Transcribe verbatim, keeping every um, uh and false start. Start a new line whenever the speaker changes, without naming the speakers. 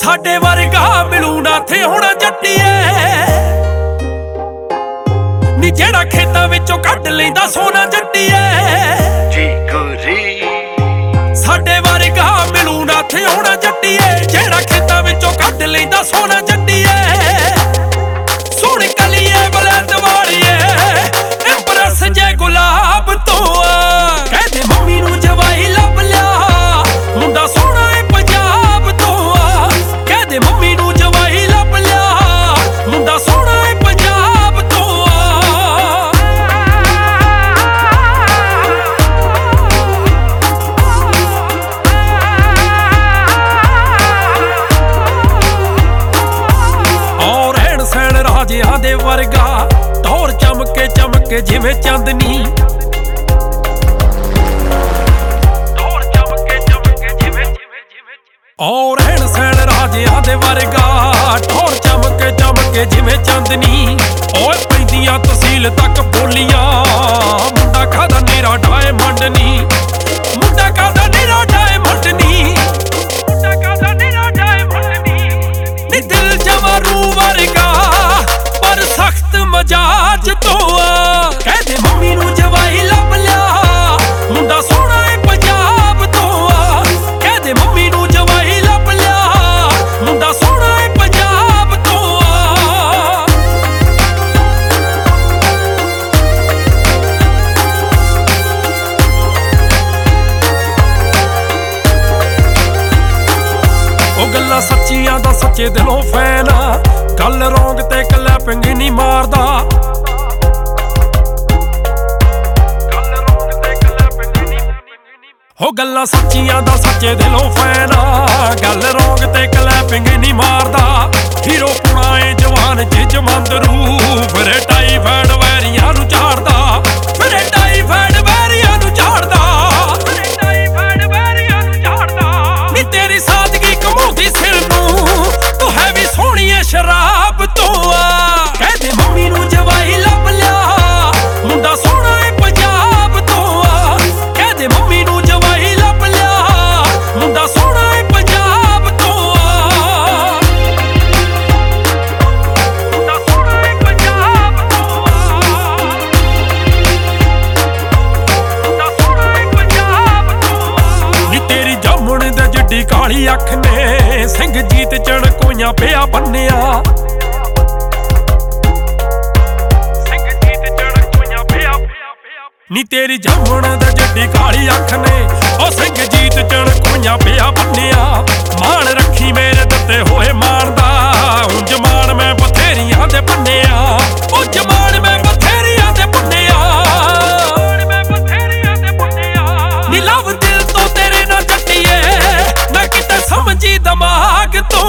ਸਾਡੇ ਵਰਗਾ ਮਿਲੂ ਨਾ ਥੇ ਹੋਣਾ ਜੱਟੀਏ ਨੀ ਜਿਹੜਾ ਖੇਤਾਂ ਵਿੱਚੋਂ ਕੱਢ ਲੈਂਦਾ ਸੋਨਾ ਜੱਟੀਏ
ਜੀ ਗੋਰੀ।
ਸਾਡੇ ਵਰਗਾ ਮਿਲੂ ਨਾ ਥੇ ਹੋਣਾ ਜੱਟੀਏ ਜਿਹੜਾ ਖੇਤਾਂ ਵਿੱਚੋਂ ਕੱਢ ਲੈਂਦਾ ਸੋਨਾ ਜੱਟੀਏ ਸੁਣ ਕਲੀਏ ਬਲਦ ਵਾਲੀਏ ਇੰਪ੍ਰੈਸ ਜੇ ਗੁਲਾਬ ਤੋਂ ਕਹਿੰਦੇ ਮੰਮੀ ਨੂੰ ਜਵਾਈ ਲੱਭ ਲਿਆ ਮੁੰਡਾ ਸੋਹਣਾ ਏ ਪੰਜਾਬ ਤੋਂ ਕਹਿੰਦੇ ਮੰਮੀ ਨੂੰ ਜਵਾਈ ਲੱਭ ਲਿਆ ਮੁੰਡਾ ਸੋਹਣਾ ਏ ਪੰਜਾਬ ਤੋਂ ਔਰ ਰਹਿਣ ਸਹਿਣ ਰਾਜਿਆਂ ਦੇ ਵਰਗਾ ਟੌਰ ਚਮਕੇ ਚਮਕੇ ਜਿਵੇਂ ਚਾਂਦਨੀ ਔਰ ਰਹਿਣ ਸਹਿਣ ਰਾਜਿਆਂ ਦੇ ਵਰਗਾ ਟੌਰ ਚਮਕੇ ਚਮਕੇ ਜਿਵੇਂ ਚਾਂਦਨੀ ਓਏ ਪੈਂਦੀਆਂ ਤਹਿਸੀਲ ਤੱਕ ਬੋਲੀਆਂ ਮੁੰਡਾ ਖਾਦਾ ਨੇਰਾ ਡਾਇਮੰਡ ਨੀ ਮੁੰਡਾ ਖਾਦਾ ਨੇਰਾ ਡਾਇਮੰਡ ਨੀ ਮੁੰਡਾ ਖਾਦਾ ਨੇਰਾ ਡਾਇਮੰਡ ਨੀ ਨੀ ਦਿਲ ਜਵਾਂ ਰੂਹ ਵਰਗਾ ਪਰ ਸਖਤ ਮਜਾਜ ਤੋਂ ਕਹਿੰਦੇ ਮੰਮੀ ਨੂੰ ਜਵਾਈ ਲੱਭ ਲਿਆ ਮੁੰਡਾ ਸੋਹਣਾ ਏ ਪੰਜਾਬ ਤੋਂ ਕਹਿੰਦੇ ਮੰਮੀ ਨੂੰ ਜਵਾਈ ਲੱਭ ਲਿਆ ਮੁੰਡਾ ਸੋਹਣਾ ਏ ਪੰਜਾਬ ਤੋਂ ਉਹ ਗੱਲਾਂ ਸੱਚੀਆਂ ਦਾ ਸੱਚੇ ਦਿਲੋਂ ਫੈਨ ਗੱਲ ਰੌਂਗ ਤੇ ਕਲੈਪਿੰਗ ਨਹੀਂ ਮਾਰਦਾ ਹੋ ਗੱਲਾਂ ਸੱਚੀਆਂ ਦਾ ਸੱਚੇ ਦਿਲੋਂ ਫੈਨ ਗੱਲ ਰੌਂਗ ਤੇ ਕਲੈਪਿੰਗ ਨਹੀਂ ਮਾਰਦਾ ਹੀਰੋ ਪੁਣਾ ਏ ਜਵਾਨ ਜਿਜ ਮੰਦਰੂ ਫਿਰੇ ਟਾਈਫਾਇਡ ਵੈਰੀਆਂ ਨੂੰ ਝਾੜਦਾ ਫਿਰੇ ਟਾਈਫਾਇਡ ਵੈਰੀਆਂ ਨੂੰ ਝਾੜਦਾ ਫਿਰੇ ਟਾਈਫਾਇਡ ਵੈਰੀਆਂ ਨੂੰ ਝਾੜਦਾ ਨੀ ਤੇਰੀ ਸਾਦਗੀ ਕਮਾਉਂਦੀ ਸਿਰ ਨੂੰ ਤੂੰ ਹੈ ਵੀ ਸੋਹਣੀ ਏ ਸ਼ਰਾਬ ਤੋਂ ਕਹਿੰਦੇ ਮੰਮੀ ਨੂੰ ਜਵਾਈ ਲੱਭ ਲਿਆ ਮੁੰਡਾ ਸੋਹਣਾ ਏ ਪੰਜਾਬ ਤੋਂ ਕਹਿੰਦੇ ਮੰਮੀ ਨੂੰ ਜਵਾਈ ਲੱਭ ਲਿਆ ਮੁੰਡਾ ਸੋਹਣਾ ਏ ਪੰਜਾਬ ਤੋਂ ਮੁੰਡਾ ਸੋਹਣਾ ਏ ਪੰਜਾਬ ਤੋਂ ਮੁੰਡਾ ਸੋਹਣਾ ਏ ਪੰਜਾਬ ਤੋਂ ਨੀ ਤੇਰੀ ਜਾਮਣ ਦੇ ਜਿੱਡੀ ਕਾਲੀ ਅੱਖ ਨੇ ਸਿੰਘ ਜੀਤ ਚੜਕੋਈਆਂ ਪਿਆ ਬੰਨਿਆ ਨੀ ਤੇਰੀ ਜਾਮਣ ਦਾ ਜੱਡੀ ਕਾਲੀ ਅੱਖ ਨੇ ਉਹ ਸਿੰਘ ਜੀਤ ਚੜਕੋਈਆਂ ਪਿਆ ਬੰਨਿਆ ਮਾਣ ਰੱਖੀ ਮੇਰੇ ਦਿੱਤੇ ਹੋਏ ਮਾਣ ਦਾ ਉਂਝ ਮਾਣ ਮੈਂ ਬਥੇਰੀਆਂ ਦੇ ਬੰਨਿਆ ਉਹ ਜਮਾਨ ਮੈਂ ਬਥੇਰੀਆਂ ਦੇ ਬੰਨਿਆ ਮੈਂ ਬਥੇਰੀਆਂ ਦੇ ਬੰਨਿਆ ਨੀ ਲਵ ਦਿਲ ਤੋਂ ਤੇਰੇ ਨਾਲ ਜੱਟੀਏ ਨਾ ਕਿਤੇ ਸਮਝੀ ਦਿਮਾਗ ਤੋਂ